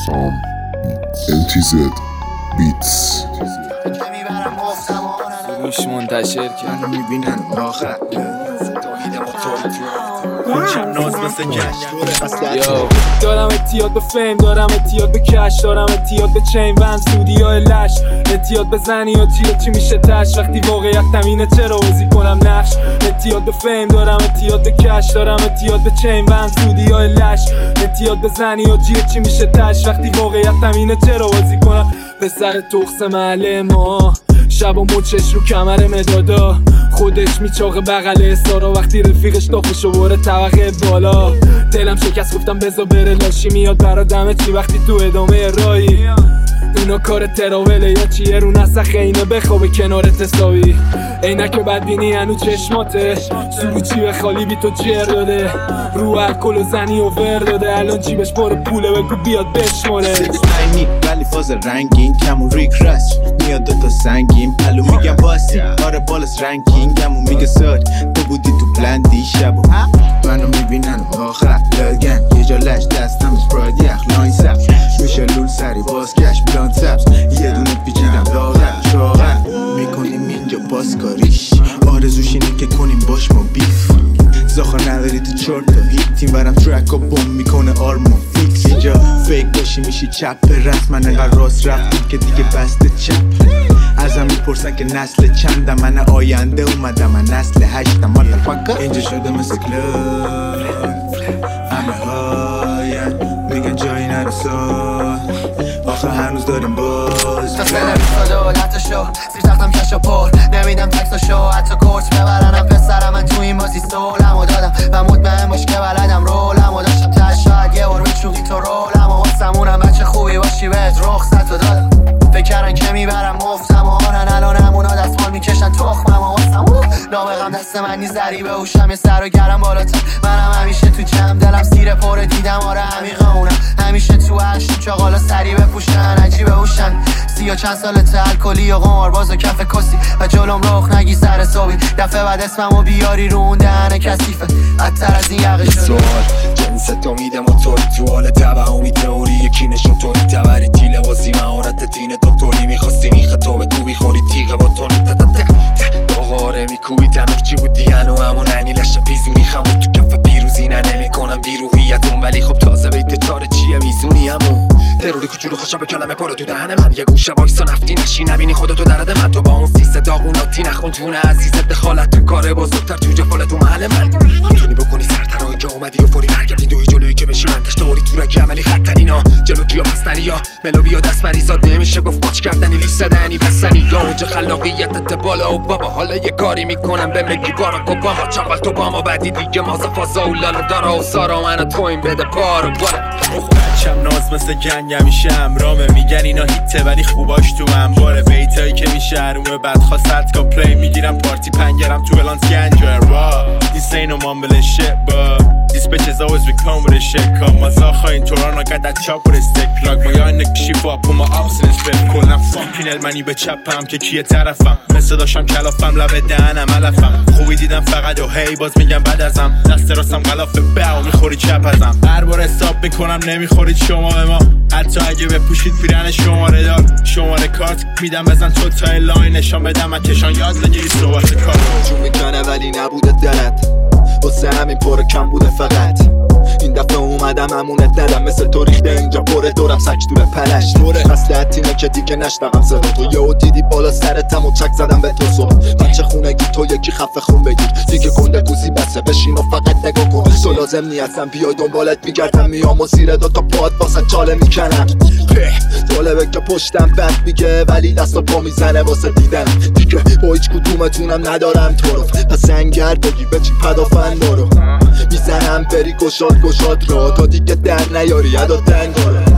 سام LTZ بیتس روش منتشر کرد میبینن آخر دارم اتیاد به فیم، دارم اتیاد به کش، دارم اتیاد به چین ون سودیا لش، اتیاد به زنی و چی میشه تش وقتی واقعیت تمینه چرا بازی کنم نقش. اتیاد به فیم، دارم اتیاد به کش، دارم اتیاد به چین ون سودیا لش، اتیاد به زنی و چی میشه تش وقتی واقعیت تمینه چرا بازی کنم. پسر تخس محله ما شب و مچش رو کمر مدادا، خودش میچاقه بغل استارا وقتی رفیقش داخلشو بره طبقه بالا. دلم شکست گفتم بزا بره لاشی میاد برا دمه چی وقتی تو ادامه رایی. اینا کار تراوله یا چیه رو نسخه اینه بخوابه کنارت حسابی. عینک بدبینی هنو چشماته سروچی به خالی بی تو جر داده رو الکل و زنی و ور داده الان جیبش پر پوله بگو بیاد بشماره. ولی فاز رنگین کم و ریک رست میاد دوتا سنگین پلو میگم باسی آره بالاس رنگینگم و میگه ساد تو بودی تو بلندی شب منو میبینن آخر لگن یه جا لش دستم اسپراید یخ لاین سبز میشه لول سری بازگشت بلان سبز یه دونه پیچیدم لاغر شاغر میکنیم اینجا بازکاریش آرزوش اینه که کنیم باش ما بیف زاخا نداری تو چارتا هیت تیم برم ترک و بوم میکنه آرما فیکس اینجا فیک باشی میشی چپ رست من انقدر راست رفتیم که دیگه بسته چپ ازم میپرسن که نسل چندم من آینده اومدم من نسل هشتم مادرفاکر اینجا شده مثل کلاب همه هاین میگن جایی نرساد آخه هنوز داریم باز مثل دولتشو زیر تختم کشو پر نمیدم تکساشو حتی کورس ببرنم پسرم من تو این بازی سولمو دادم و مطمئن باش که بلدم رولمو داشتم تش شاید یه بار بچوقی تو رولم و واسمونم بچه خوبی باشی بهت رخصت رو دادم فکرن که میبرم مفتم و آنن الان همونا دستمال میکشن تخمم و واسمون نابغم دست من نیز ذریبه هوشم یه سر و گرم بالاتر منم همیشه تو جمع دلم سیر پره دیدم آره عمیقه اونم همیشه تو عرشیم چاقالا سری بپوشن عجیبه هوشن 30 چند سالت الکلی و قمارباز و کف کسی و جلوم رخ نگی سر صبحی دفعه بعد اسممو بیاری رو اون دهن کثیفه بدتر از این یقه شد سوال جنست امیده موتوری تو حال توهمی تئوری یکی نشون توری تبری تیله بازی مهارت دین دکتری میخواستی میخه تو به تو بیخوری تیغه با تونی داغاره میکوبی تنور چی بودی هنو همون انیلش پیزونی خمون تو کف پیروزی نمی کنم بیروحیتون ولی خب تازه بیت چاره چیه میزونی همون تروری کوچولو خوشم به کلمه پارو تو دهن من یه گوشه وایسا نفتی نشی نبینی خودتو درد من تو با اون سیسه داغوناتی نخون جون عزیزت دخالت تو کاره بزرگتر تو جفالت تو محل من میتونی بکنی سرترایی که اومدی و فوری برگردی دوی جلویی که بشی من تشتوری تو رگی عملی خطنینا جلو کیا پستنی یا ملوی یا دست مریضات نمیشه گفت باچ کردنی لیستدنی بسنی یا اونجا خلاقیتت بالا و بابا حالا یه کاری میکنم به مگی باراک اوباما چاقل تو باما بعدی دیگه مازا فازا اولالا دارا و سارا من تو این بده پارو بچم ناز مثل گنگ همیشه امرامه میگن اینا هیته ولی خوباش تو انباره بیتایی که میشه هرومه بدخوا صدگا پلی میگیرم پارتی پنگرم تو بلانس گنجا را This ain't no mumbling shit but These bitches always be come with this shit Come my zacha in Toronto got that chop with a stick plug My young nigga shift up put my ups in his bed کلم فاکین المنی به چپم که کیه طرفم مثل داشتم کلافم لب دهنم علفم خوبی دیدم فقط و هی باز میگم بعد ازم دست راستم غلاف باو میخوری چپ ازم هر بار حساب میکنم نمیخورید شما به ما حتی اگه بپوشید پیرن شماره دار شماره کارت میدم بزن تو تای لاین نشان بدم اتشان یاد بگیری صحبت کار جون میکنه ولی نبوده دلت واسه همین پر کم بوده فقط این دفعه اومدم امونت ندم مثل تو ریخته اینجا پره دورم سک دور پلش دوره مسلحت اینه که دیگه نشنقم صدا تو یهو دیدی بالا سرتم و چک زدم به تو صبح بچه خونگی تو یکی خفه خون بگیر دیگه گنده گوزی بسه بشین و فقط نگاه کن تو لازم نیستم بیای دنبالت میگردم میام و زیر دوتا پاد واسه چاله میکنم طالبه که پشتم بند میگه ولی دست و پا میزنه واسه دیدن دیگه با هیچ کدومتونم ندارم تو رو پس انگر بگی به چی پدافند رو میزنم بری گشاد را تا دیگه در نیاری ادا دنگاره